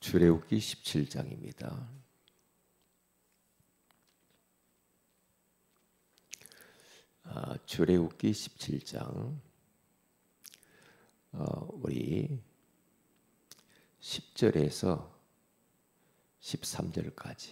출애굽기 17장입니다. 출애굽기 17장 우리 10절에서 13절까지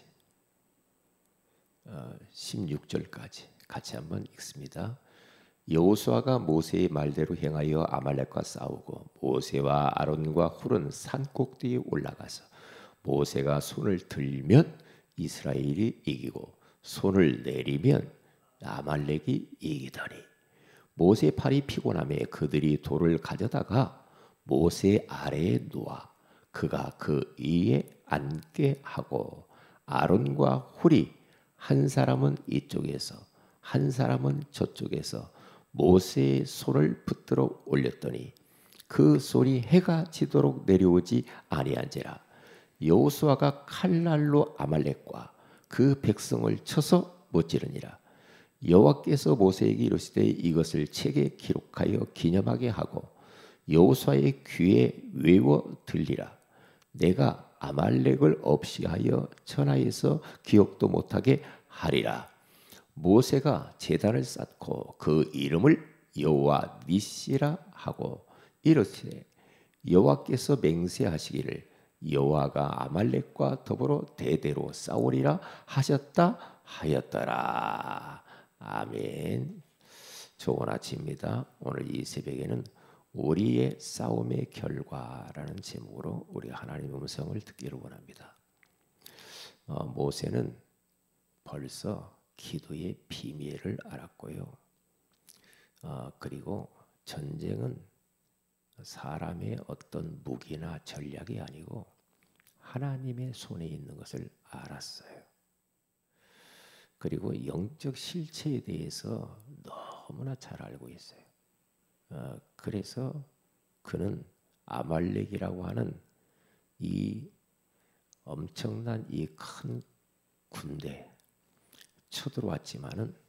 16절까지 같이 한번 읽습니다. 여호수아가 모세의 말대로 행하여 아말렉과 싸우고 모세와 아론과 훌은 산 꼭대기에 올라가서 모세가 손을 들면 이스라엘이 이기고 손을 내리면 아말렉이 이기더니 모세의 팔이 피곤하며 그들이 돌을 가져다가 모세 아래에 놓아 그가 그 위에 앉게 하고 아론과 훌이 한 사람은 이쪽에서 한 사람은 저쪽에서 모세의 손을 붙들어 올렸더니 그 손이 해가 지도록 내려오지 아니한지라. 여호수아가 칼날로 아말렉과 그 백성을 쳐서 못지르니라. 여호와께서 모세에게 이르시되 이것을 책에 기록하여 기념하게 하고 여호수아의 귀에 외워 들리라. 내가 아말렉을 없이하여 천하에서 기억도 못하게 하리라. 모세가 제단을 쌓고 그 이름을 여호와 니시라 하고 이르시되 여호와께서 맹세하시기를 여호와가 아말렉과 더불어 대대로 싸우리라 하셨다 하였더라. 아멘. 좋은 아침입니다. 오늘 이 새벽에는 우리의 싸움의 결과라는 제목으로 우리 하나님의 음성을 듣기를 원합니다. 모세는 벌써 기도의 비밀을 알았고요. 그리고 전쟁은 사람의 어떤 무기나 전략이 아니고 하나님의 손에 있는 것을 알았어요. 그리고 영적 실체에 대해서 너무나 잘 알고 있어요. 그래서 그는 아말렉이라고 하는 이 엄청난 이 큰 군대 쳐들어왔지만은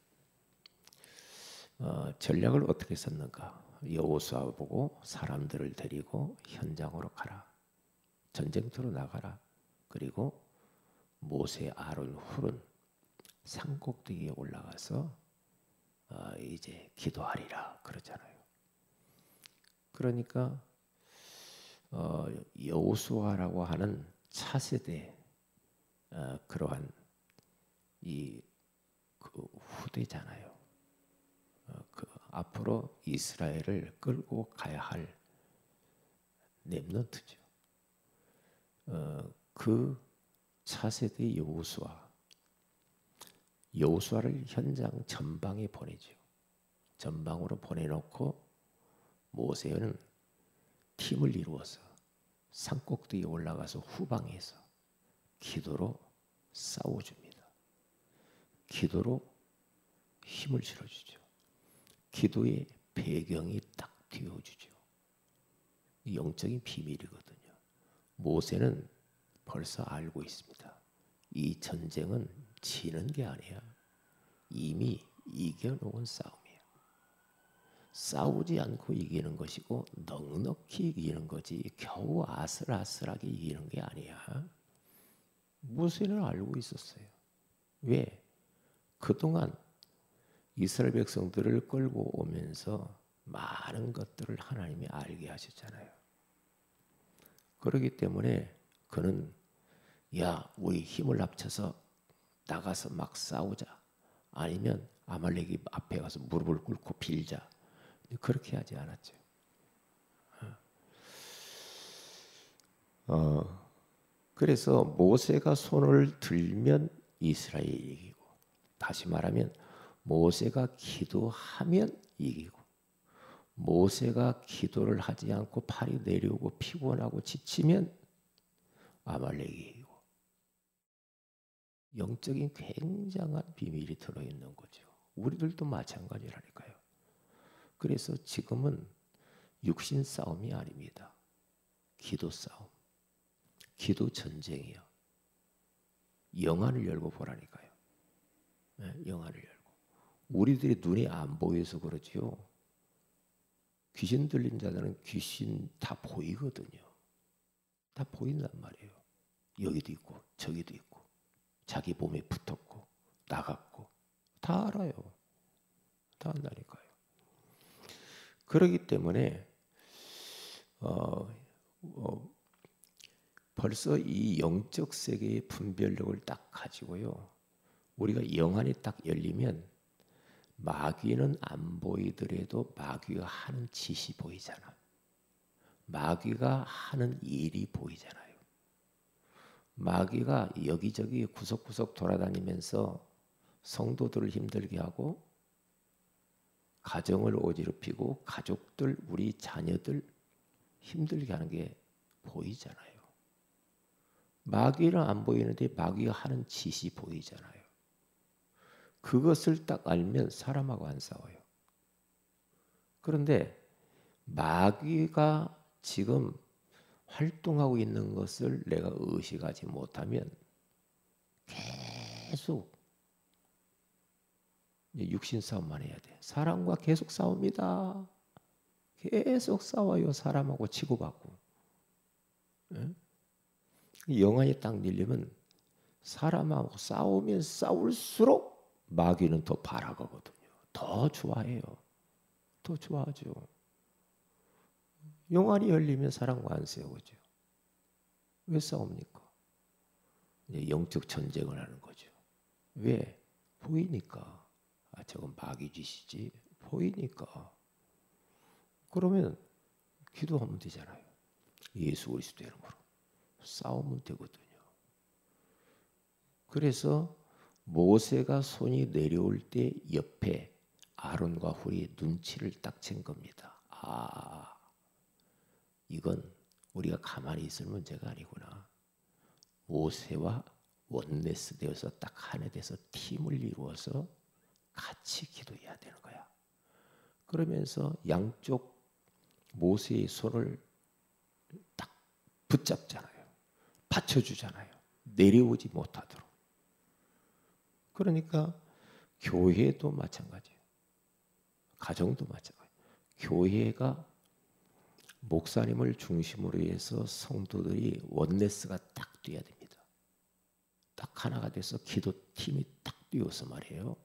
전략을 어떻게 썼는가? 여호수아 보고 사람들을 데리고 현장으로 가라. 전쟁터로 나가라. 그리고 모세, 아론, 훌은 산꼭대기에 올라가서 이제 기도하리라 그러잖아요. 그러니까 여호수아라고 하는 차세대 그러한 그 후대잖아요. 그 앞으로 이스라엘을 끌고 가야 할 렘넌트죠. 그 차세대 여호수아를 현장 전방에 보내죠. 전방으로 보내놓고 모세는 팀을 이루어서 산꼭대기에 올라가서 후방에서 기도로 싸워줍니다. 기도로 힘을 실어주죠. 기도의 배경이 딱 띄워주죠. 영적인 비밀이거든요. 모세는 벌써 알고 있습니다. 이 전쟁은 지는 게 아니야. 이미 이겨놓은 싸움이야. 싸우지 않고 이기는 것이고 넉넉히 이기는 거지 겨우 아슬아슬하게 이기는 게 아니야. 모세는 알고 있었어요. 왜? 그동안 이스라엘 백성들을 끌고 오면서 많은 것들을 하나님이 알게 하셨잖아요. 그렇기 때문에 그는 우리 힘을 합쳐서 나가서 막 싸우자. 아니면 아말렉이 앞에 가서 무릎을 꿇고 빌자. 그렇게 하지 않았죠. 그래서 모세가 손을 들면 이스라엘이 이기고, 다시 말하면 모세가 기도하면 이기고, 모세가 기도를 하지 않고 팔이 내려오고 피곤하고 지치면 아말렉이 이기고. 영적인 굉장한 비밀이 들어있는 거죠. 우리들도 마찬가지라니까요. 그래서 지금은 육신 싸움이 아닙니다. 기도 싸움. 기도 전쟁이요. 영안을 열고 보라니까요. 영안을 열고. 우리들이 눈이 안 보여서 그렇지요. 귀신 들린 자들은 귀신 다 보이거든요. 다 보인단 말이에요. 여기도 있고 저기도 있고 자기 몸에 붙었고 나갔고 다 알아요. 다 안다니까요. 그렇기 때문에 벌써 이 영적 세계의 분별력을 딱 가지고요. 우리가 영안이 딱 열리면 마귀는 안 보이더라도 마귀가 하는 짓이 보이잖아. 마귀가 하는 일이 보이잖아요. 마귀가 여기저기 구석구석 돌아다니면서 성도들을 힘들게 하고 가정을 어지럽히고 가족들, 우리 자녀들 힘들게 하는 게 보이잖아요. 마귀는 안 보이는데 마귀가 하는 짓이 보이잖아요. 그것을 딱 알면 사람하고 안 싸워요. 그런데 마귀가 지금 활동하고 있는 것을 내가 의식하지 못하면 계속 육신 싸움만 해야 돼. 사람과 계속 싸웁니다. 계속 싸워요. 사람하고 치고받고. 영안이 딱 열리면 사람하고 싸우면 싸울수록 마귀는 더 바라거든요. 더 좋아해요. 더 좋아하죠. 영안이 열리면 사람과 안 싸우죠. 왜 싸웁니까? 이제 영적 전쟁을 하는 거죠. 왜? 보이니까. 저건 마귀 짓이지. 보이니까. 그러면 기도하면 되잖아요. 예수 그리스도의 이름으로. 싸우면 되거든요. 그래서 모세가 손이 내려올 때 옆에 아론과 훌이 눈치를 딱 챈 겁니다. 이건 우리가 가만히 있을 문제가 아니구나. 모세와 원네스 되어서 딱 하나 돼서 팀을 이루어서 같이 기도해야 되는 거야. 그러면서 양쪽 모세의 손을 딱 붙잡잖아요. 받쳐주잖아요. 내려오지 못하도록. 그러니까 교회도 마찬가지예요. 가정도 마찬가지예요. 교회가 목사님을 중심으로 해서 성도들이 원네스가 딱 돼야 됩니다. 딱 하나가 돼서 기도팀이 딱 뛰어서 말이에요.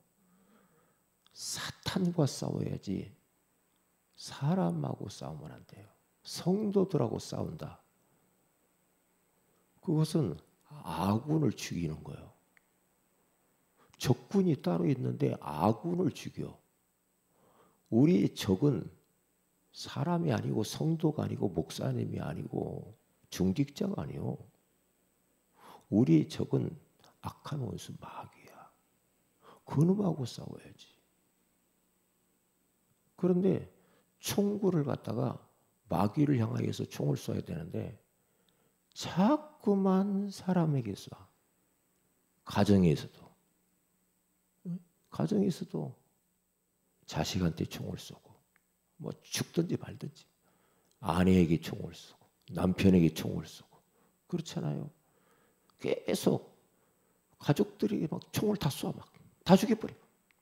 사탄과 싸워야지 사람하고 싸우면 안 돼요. 성도들하고 싸운다. 그것은 아군을 죽이는 거예요. 적군이 따로 있는데 아군을 죽여. 우리 적은 사람이 아니고 성도가 아니고 목사님이 아니고 중직자가 아니요. 우리 적은 악한 원수 마귀야. 그놈하고 싸워야지. 그런데 총구를 갖다가 마귀를 향하여서 총을 쏴야 되는데 자꾸만 사람에게 쏴. 가정에서도. 가정에서도 자식한테 총을 쏘고 뭐 죽든지 말든지 아내에게 총을 쏘고 남편에게 총을 쏘고 그렇잖아요. 계속 가족들이 막 총을 다 쏴 막 다 죽여버려.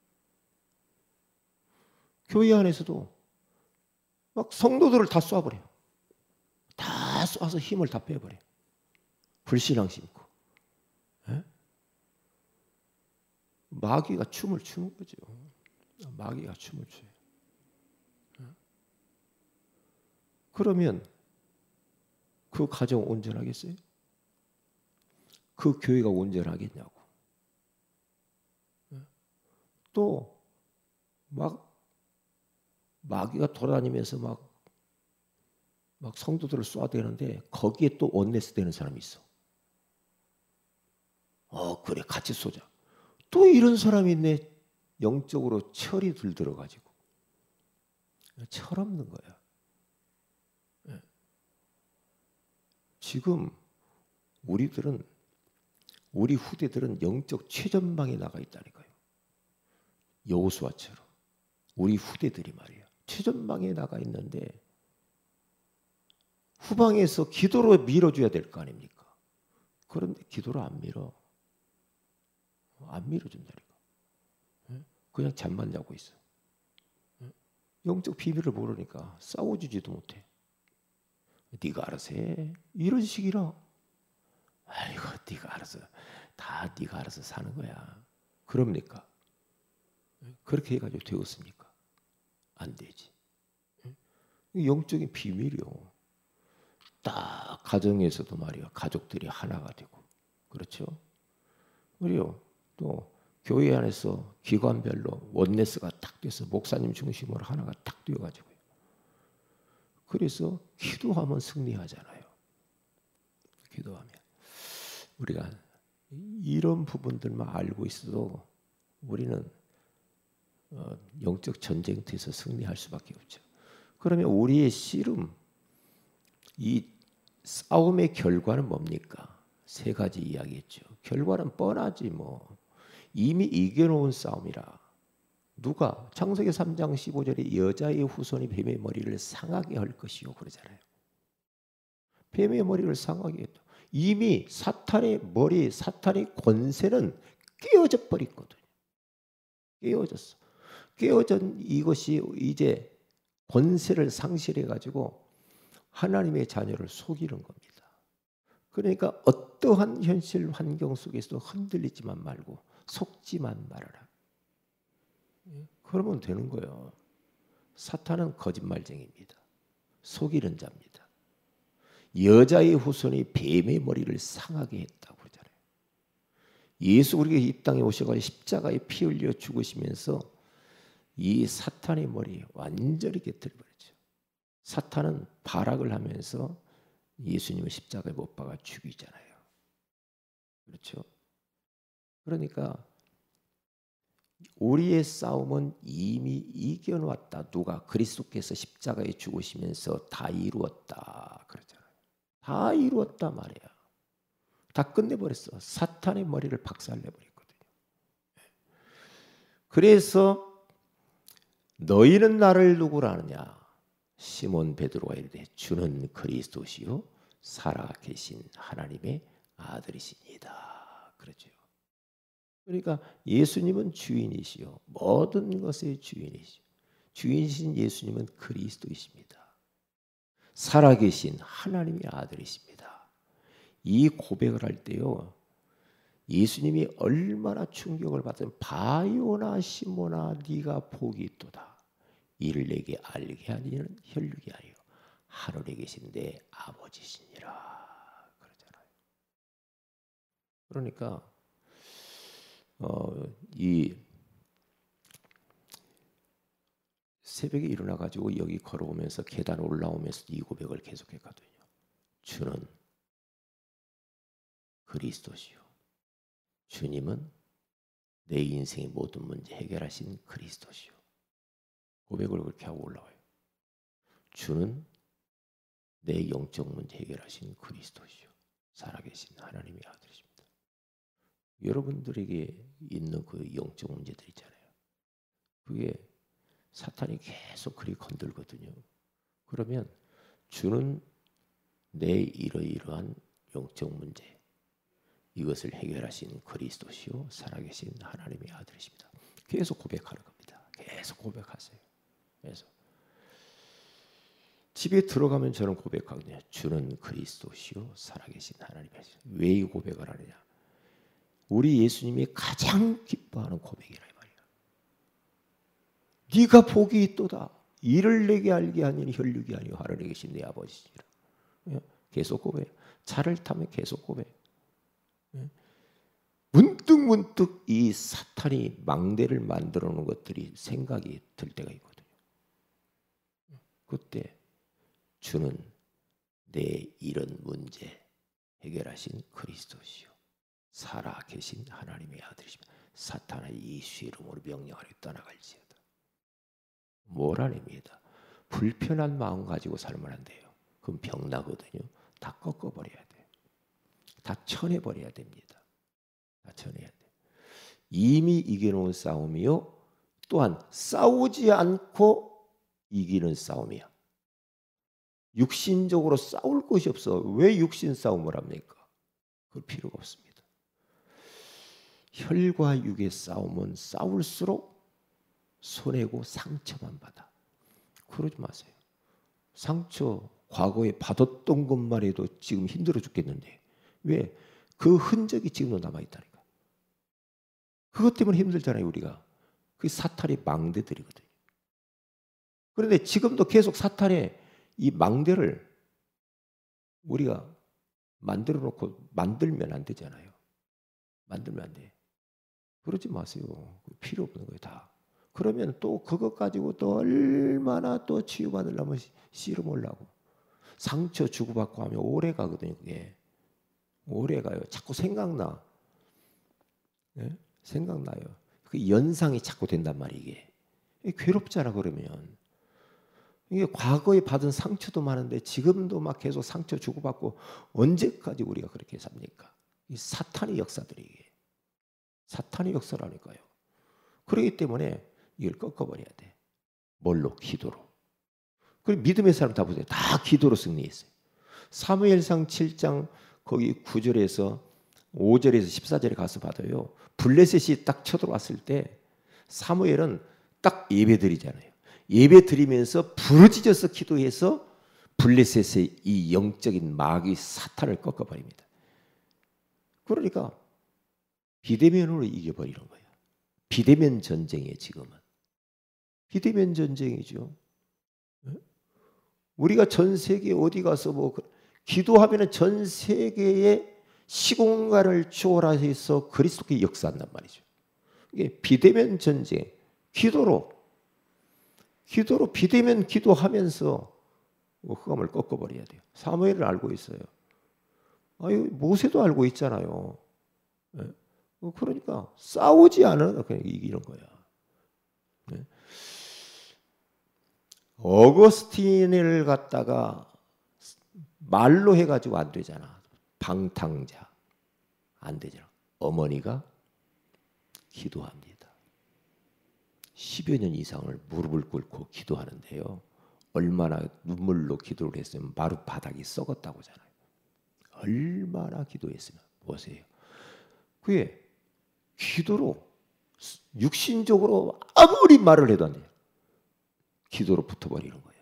교회 안에서도 막 성도들을 다 쏴버려. 다 쏴서 힘을 다 빼버려. 불신앙 심고. 에? 마귀가 춤을 추는 거죠. 마귀가 춤을 춰요. 그러면 그 가정 온전하겠어요? 그 교회가 온전하겠냐고. 또 막 마귀가 돌아다니면서 막 성도들을 쏘아대는데 거기에 또 원네스 되는 사람이 있어. 그래 같이 쏘자. 또 이런 사람이 있네. 영적으로 철이 들들어가지고 철없는 거야. 지금 우리 후대들은 영적 최전방에 나가 있다니까요. 여호수아처럼 우리 후대들이 말이야. 최전방에 나가 있는데 후방에서 기도로 밀어줘야 될 거 아닙니까? 그런데 기도로 안 밀어. 안 밀어준다니까. 그냥 잠만 자고 있어. 영적 비밀을 모르니까 싸워주지도 못해. 네가 알아서 해. 이런 식이라. 아이고 네가 알아서 다 네가 알아서 사는 거야. 그럽니까? 그렇게 해가지고 되었습니까? 안 되지. 영적인 비밀이요. 딱 가정에서도 말이야 가족들이 하나가 되고 그렇죠? 그리고 또 교회 안에서 기관별로 원네스가 딱 돼서 목사님 중심으로 하나가 딱 되어가지고요. 그래서 기도하면 승리하잖아요. 기도하면 우리가 이런 부분들만 알고 있어도 우리는 영적 전쟁터에서 승리할 수밖에 없죠. 그러면 우리의 씨름, 이 싸움의 결과는 뭡니까? 세 가지 이야기했죠. 결과는 뻔하지 뭐. 이미 이겨놓은 싸움이라. 누가? 창세기 3장 15절에 여자의 후손이 뱀의 머리를 상하게 할 것이요 그러잖아요. 뱀의 머리를 상하게 했다. 이미 사탄의 머리, 사탄의 권세는 깨어져 버렸거든요. 깨어졌어. 깨어진 이것이 이제 권세를 상실해 가지고 하나님의 자녀를 속이는 겁니다. 그러니까 어떠한 현실 환경 속에서도 흔들리지만 말고 속지만 말아라. 그러면 되는 거예요. 사탄은 거짓말쟁이입니다. 속이는 자입니다. 여자의 후손이 뱀의 머리를 상하게 했다고 그러잖아요. 예수 우리가 이 땅에 오셔가지고 십자가에 피 흘려 죽으시면서 이 사탄의 머리 완전히 깨뜨려버렸죠. 사탄은 발악을 하면서 예수님을 십자가에 못 박아 죽이잖아요. 그렇죠? 그러니까 우리의 싸움은 이미 이겨놓았다. 누가? 그리스도께서 십자가에 죽으시면서 다 이루었다 그러잖아요. 다 이루었다 말이야. 다 끝내버렸어. 사탄의 머리를 박살내버렸거든요. 그래서 너희는 나를 누구라 하느냐? 시몬 베드로가 이르되 주는 그리스도시요 살아계신 하나님의 아들이시니이다. 그렇죠. 그러니까 예수님은 주인이시요 모든 것의 주인이시요 주인이신 예수님은 그리스도이십니다. 살아계신 하나님의 아들이십니다. 이 고백을 할 때요 예수님이 얼마나 충격을 받은 바요나 시모나 네가 복이 있도다. 이를 내게 알게 하니는 혈육이 아니요 하늘에 계신 내 아버지시니라 그러잖아요. 그러니까 이 새벽에 일어나 가지고 여기 걸어오면서 계단 올라오면서 이 고백을 계속했거든요. 주는 그리스도시요. 주님은 내 인생의 모든 문제 해결하신 그리스도시요. 고백을 그렇게 하고 올라와요. 주는 내 영적 문제 해결하신 그리스도시요. 살아계신 하나님의 아들이십니다. 여러분들에게 있는 그 영적 문제들 있잖아요. 그게 사탄이 계속 그리 건들거든요. 그러면 주는 내 이러이러한 영적 문제 이것을 해결하신 그리스도시요 살아계신 하나님의 아들이십니다. 계속 고백하는 겁니다. 계속 고백하세요. 그래서 집에 들어가면 저는 고백하거든요. 주는 그리스도시요 살아계신 하나님의 아들. 왜 이 고백을 하느냐? 우리 예수님이 가장 기뻐하는 고백이라 이 말이야. 네가 복이 있도다. 이를 내게 알게 하니 혈육이 아니요 하늘에 계신 내 아버지시라. 계속 고백. 차를 타면 계속 고백. 문득 이 사탄이 망대를 만들어 놓은 것들이 생각이 들 때가 있거든요. 그때 주는 내 이런 문제 해결하신 그리스도시요 살아계신 하나님의 아들이십니다. 사탄의 예수 이름으로 명령하여 떠나갈지어다. 모란입니다. 불편한 마음 가지고 살면 안 돼요. 그럼 병나거든요. 다 꺾어버려야 돼요. 다 쳐내버려야 됩니다. 다 쳐내야 돼요. 이미 이겨놓은 싸움이요. 또한 싸우지 않고 이기는 싸움이야. 육신적으로 싸울 것이 없어. 왜 육신 싸움을 합니까? 그 필요가 없습니다. 혈과 육의 싸움은 싸울수록 손해고 상처만 받아. 그러지 마세요. 상처 과거에 받았던 것만 해도 지금 힘들어 죽겠는데 왜? 그 흔적이 지금도 남아있다니까. 그것 때문에 힘들잖아요, 우리가. 그게 사탄의 망대들이거든요. 그런데 지금도 계속 사탄의 이 망대를 우리가 만들어 놓고 만들면 안 되잖아요. 만들면 안 돼. 그러지 마세요. 필요 없는 거예요, 다. 그러면 또 그것 가지고 또 얼마나 또 치유받으려면 씨름하려고. 상처 주고받고 하면 오래 가거든요, 그게. 오래 가요. 자꾸 생각나. 네? 생각나요. 그 연상이 자꾸 된단 말이에요, 이게. 괴롭잖아, 그러면. 이게 과거에 받은 상처도 많은데 지금도 막 계속 상처 주고받고 언제까지 우리가 그렇게 삽니까? 이 사탄의 역사들이 이게. 사탄의 역사라니까요. 그렇기 때문에 이걸 꺾어버려야 돼. 뭘로? 기도로. 그리고 믿음의 사람 다 보세요. 다 기도로 승리했어요. 사무엘상 7장 거기 9절에서 5절에서 14절에 가서 봐도요. 블레셋이 딱 쳐들어왔을 때 사무엘은 딱 예배 드리잖아요. 예배 드리면서 부르짖어서 기도해서 블레셋의 이 영적인 마귀 사탄을 꺾어버립니다. 그러니까 비대면으로 이겨버리는 거예요. 비대면 전쟁이에요, 지금은. 비대면 전쟁이죠. 우리가 전 세계 어디 가서 뭐 기도하면은 전 세계의 시공간을 초월해서 그리스도께 역사한단 말이죠. 이게 비대면 전쟁, 기도로 비대면 기도하면서 흑암을 꺾어버려야 돼요. 사무엘을 알고 있어요. 아유, 모세도 알고 있잖아요. 그러니까 싸우지 않으면 그냥 이기는 거야. 어거스틴을 갖다가 말로 해가지고 안 되잖아. 방탕자 안 되잖아. 어머니가 기도합니다. 10여 년 이상을 무릎을 꿇고 기도하는데요. 얼마나 눈물로 기도를 했으면 마룻바닥이 썩었다고 하잖아요. 얼마나 기도했으면 보세요. 그게 기도로 육신적으로 아무리 말을 해도 안 돼요. 기도로 붙어버리는 거예요.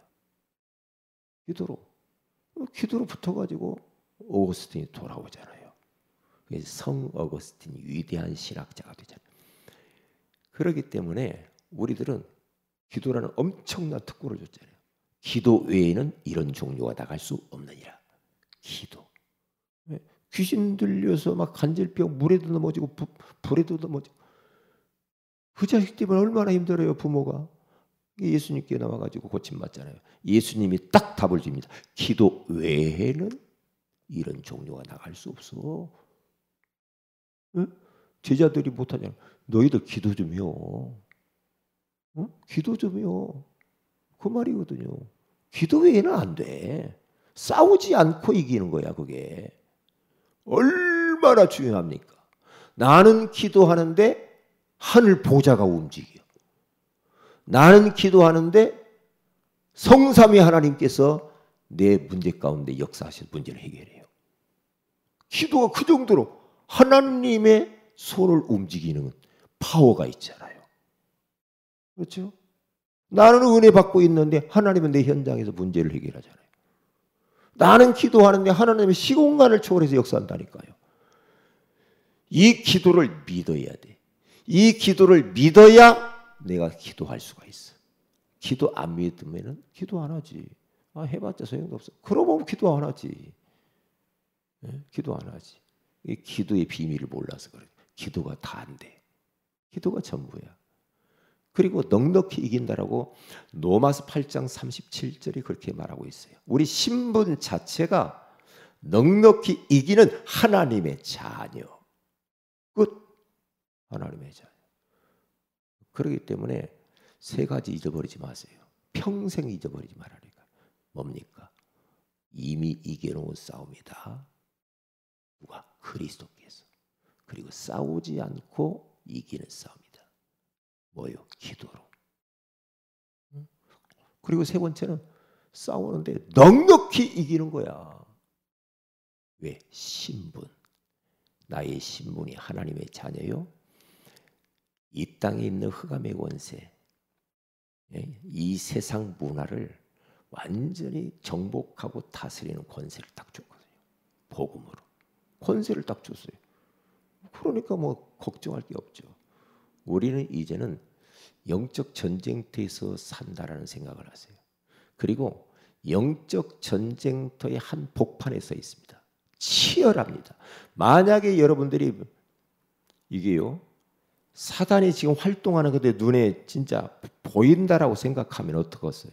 기도로 붙어가지고 어거스틴이 돌아오잖아요. 성 어거스틴이 위대한 신학자가 되잖아요. 그렇기 때문에 우리들은 기도라는 엄청난 특권을 줬잖아요. 기도 외에는 이런 종류가 나갈 수 없느니라. 기도. 귀신 들려서 막 간질병 물에도 넘어지고 불에도 넘어지고 그 자식 때문에 얼마나 힘들어요, 부모가. 예수님께 나와가지고 고침받잖아요. 예수님이 딱 답을 줍니다. 기도 외에는 이런 종류가 나갈 수 없어. 응? 제자들이 못하잖아. 너희들 기도 좀 해요. 응? 기도 좀 해요. 그 말이거든요. 기도 외에는 안 돼. 싸우지 않고 이기는 거야, 그게. 얼마나 중요합니까? 나는 기도하는데 하늘 보좌가 움직여. 나는 기도하는데 성삼위 하나님께서 내 문제 가운데 역사하실 문제를 해결해요. 기도가 그 정도로 하나님의 손을 움직이는 파워가 있잖아요. 그렇죠? 나는 은혜 받고 있는데 하나님은 내 현장에서 문제를 해결하잖아요. 나는 기도하는데 하나님의 시공간을 초월해서 역사한다니까요. 이 기도를 믿어야 돼. 이 기도를 믿어야 내가 기도할 수가 있어. 기도 안 믿으면 기도 안 하지. 해봤자 소용도 없어. 그러면 기도 안 하지. 기도 안 하지. 기도의 비밀을 몰라서 그래. 기도가 다 안 돼. 기도가 전부야. 그리고 넉넉히 이긴다라고 로마서 8장 37절이 그렇게 말하고 있어요. 우리 신분 자체가 넉넉히 이기는 하나님의 자녀. 끝. 하나님의 자녀. 그렇기 때문에 세 가지 잊어버리지 마세요. 평생 잊어버리지 말라니까. 뭡니까? 이미 이겨놓은 싸움이다. 누가? 그리스도께서. 그리고 싸우지 않고 이기는 싸움이다. 뭐요? 기도로. 그리고 세 번째는 싸우는데 넉넉히 이기는 거야. 왜? 신분. 나의 신분이 하나님의 자녀요. 이 땅에 있는 흑암의 권세, 이 세상 문화를 완전히 정복하고 다스리는 권세를 딱 줬거든요. 복음으로. 권세를 딱 줬어요. 그러니까 뭐 걱정할 게 없죠. 우리는 이제는 영적 전쟁터에서 산다라는 생각을 하세요. 그리고 영적 전쟁터의 한 복판에 서 있습니다. 치열합니다. 만약에 여러분들이 이게요, 사단이 지금 활동하는 건데 눈에 진짜 보인다라고 생각하면 어떡하겠어요?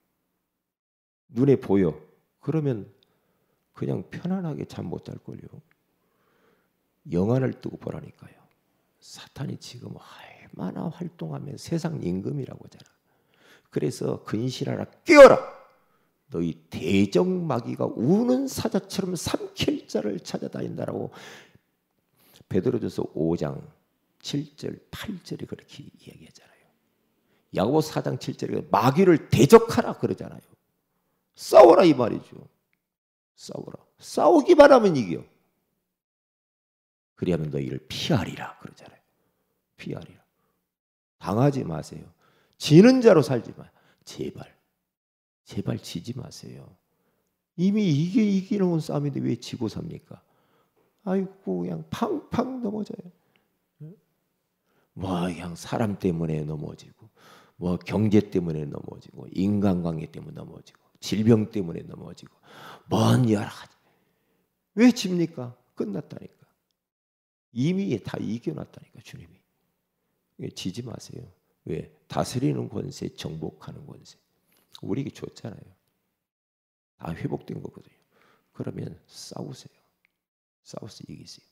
눈에 보여. 그러면 그냥 편안하게 잠 못 잘걸요. 영안을 뜨고 보라니까요. 사탄이 지금 얼마나 활동하면 세상 임금이라고 하잖아. 그래서 근실하라, 깨어라. 너희 대적마귀가 우는 사자처럼 삼킬 자를 찾아다닌다라고 베드로전서 5장 7절 8절이 그렇게 이야기하잖아요. 야고보 4장 7절에 마귀를 대적하라 그러잖아요. 싸워라 이 말이죠. 싸워라. 싸우기만 하면 이겨. 그리하면 너희를 피하리라 그러잖아요. 피하리라. 당하지 마세요. 지는 자로 살지 마. 제발 지지 마세요. 이미 이기는 싸움인데 왜 지고 삽니까? 아이고 그냥 팡팡 넘어져요. 뭐 그냥 사람 때문에 넘어지고, 뭐 경제 때문에 넘어지고, 인간관계 때문에 넘어지고, 질병 때문에 넘어지고, 뭔 여러 가지. 왜 집니까? 끝났다니까. 이미 다 이겨놨다니까 주님이. 지지 마세요. 왜? 다스리는 권세, 정복하는 권세. 우리에게 줬잖아요. 다 회복된 거거든요. 그러면 싸우세요. 싸워서 이기세요.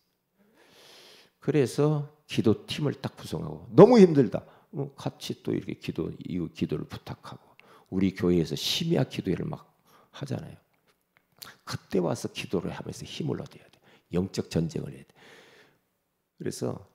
그래서 기도팀을 딱 구성하고, 너무 힘들다. 같이 또 이렇게 기도를 부탁하고, 우리 교회에서 심야 기도회를 막 하잖아요. 그때 와서 기도를 하면서 힘을 얻어야 돼. 영적 전쟁을 해야 돼. 그래서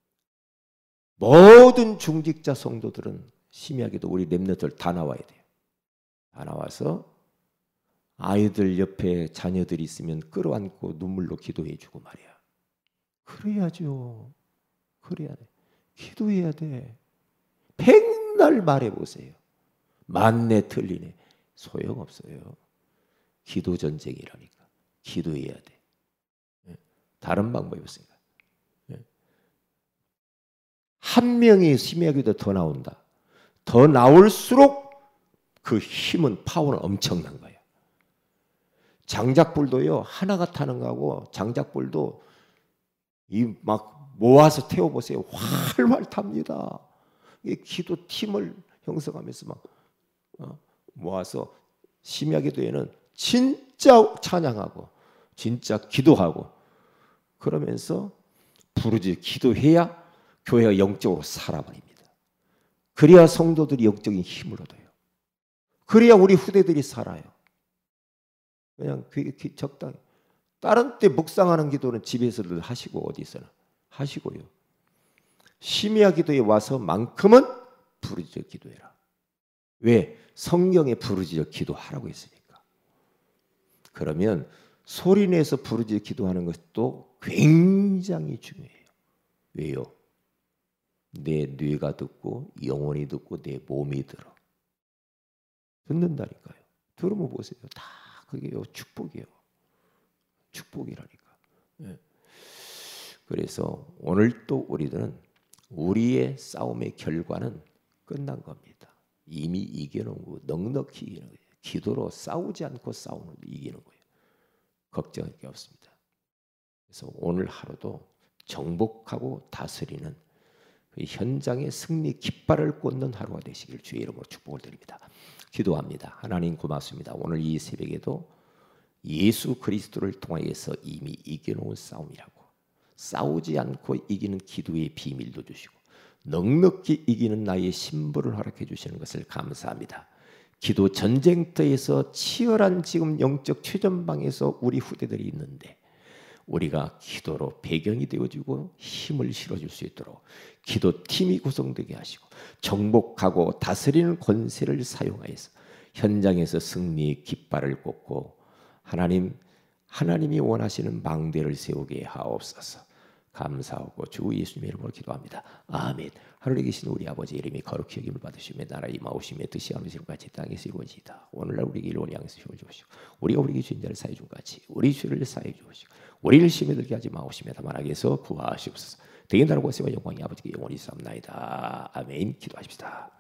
모든 중직자 성도들은 심야 기도, 우리 렘넌트들 다 나와야 돼요. 다 나와서 아이들 옆에 자녀들이 있으면 끌어안고 눈물로 기도해주고 말이야. 그래야죠. 그래야 돼. 기도해야 돼. 백날 말해보세요. 맞네 틀리네 소용없어요. 기도 전쟁이라니까. 기도해야 돼. 다른 방법이 없으니까. 한 명이 심야기도 더 나온다. 더 나올수록 그 힘은, 파워는 엄청난 거예요. 장작불도요, 하나가 타는 거하고 장작불도 이 막 모아서 태워보세요. 활활 탑니다. 기도팀을 형성하면서 막 모아서 심야기도에는 진짜 찬양하고 진짜 기도하고 그러면서 부르짖어 기도해야 교회가 영적으로 살아버립니다. 그래야 성도들이 영적인 힘을 얻어요. 그래야 우리 후대들이 살아요. 그냥 적당히. 다른 때 묵상하는 기도는 집에서도 하시고 어디서나 하시고요. 심야 기도에 와서만큼은 부르짖어 기도해라. 왜? 성경에 부르짖어 기도하라고 했으니까. 그러면 소리내서 부르짖어 기도하는 것도 굉장히 중요해요. 왜요? 내 뇌가 듣고 영혼이 듣고 내 몸이 들어. 듣는다니까요. 들으면 보세요. 다 그게요. 축복이에요. 축복이라니까. 그래서 오늘 또 우리들은 우리의 싸움의 결과는 끝난 겁니다. 이미 이겨놓은 거, 넉넉히 이기는 거예요. 기도로 싸우지 않고 싸우는 이기는 거예요. 걱정할 게 없습니다. 그래서 오늘 하루도 정복하고 다스리는 그 현장의 승리 깃발을 꽂는 하루가 되시길 주의 이름으로 축복을 드립니다. 기도합니다. 하나님 고맙습니다. 오늘 이 새벽에도 예수 그리스도를 통하여서 이미 이겨놓은 싸움이라고, 싸우지 않고 이기는 기도의 비밀도 주시고 넉넉히 이기는 나의 신부를 허락해 주시는 것을 감사합니다. 기도 전쟁터에서 치열한 지금 영적 최전방에서 우리 후대들이 있는데 우리가 기도로 배경이 되어주고 힘을 실어줄 수 있도록 기도팀이 구성되게 하시고 정복하고 다스리는 권세를 사용하여서 현장에서 승리의 깃발을 꽂고 하나님이 원하시는 망대를 세우게 하옵소서. 감사하고 주 예수님의 이름으로 기도합니다. 아멘. 하늘에 계신 우리 아버지 이름이 거룩히 여김을 받으시며 나라 임하오시며 뜻이 하늘에서 같이 땅에서 이루어지이다. 오늘날 우리에게 일원 양에서 힘을 주시고 우리가 우리에게 죄인자를 사해 준 같이 우리 죄를 사해 주시고 우리를 시험에 들게 하지 마오시며 다만 악에서 구하시옵소서. 대인 나라와 세와 영광이 아버지께 영원히 삼나이다. 아멘. 기도하십시다.